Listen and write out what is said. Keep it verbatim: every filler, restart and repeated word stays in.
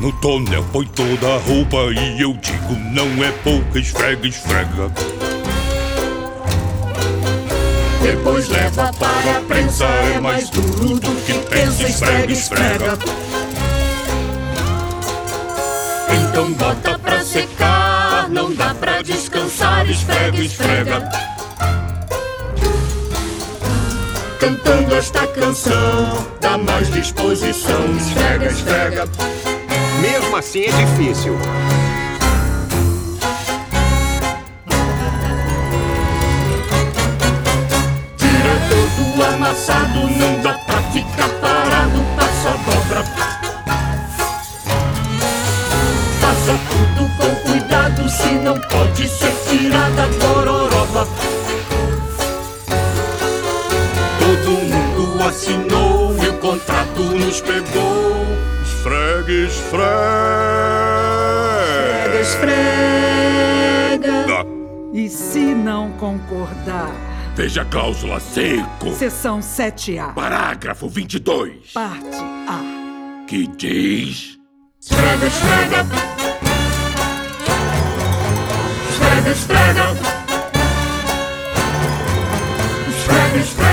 No tonel põe toda a roupa e eu digo não é pouca, esfrega, esfrega. Depois leva para a prensa, é mais duro do que pensa, esfrega, esfrega. Então bota pra secar, não dá pra descansar, esfrega, esfrega. Cantando esta canção, dá mais disposição, esfrega, esfrega. Mesmo assim é difícil. Tira todo o amassado, não dá pra ficar parado, passa a dobra. Faça tudo com cuidado, se não pode ser tirada a gororoba. Todo mundo assinou e o contrato nos pegou. Esfrega, esfrega. Esfrega, esfrega. E se não concordar? Veja a cláusula cinco. Seção sete A. Parágrafo vinte e dois. Parte A. Que diz... Esfrega, esfrega. Esfrega, esfrega. Esfrega, esfrega.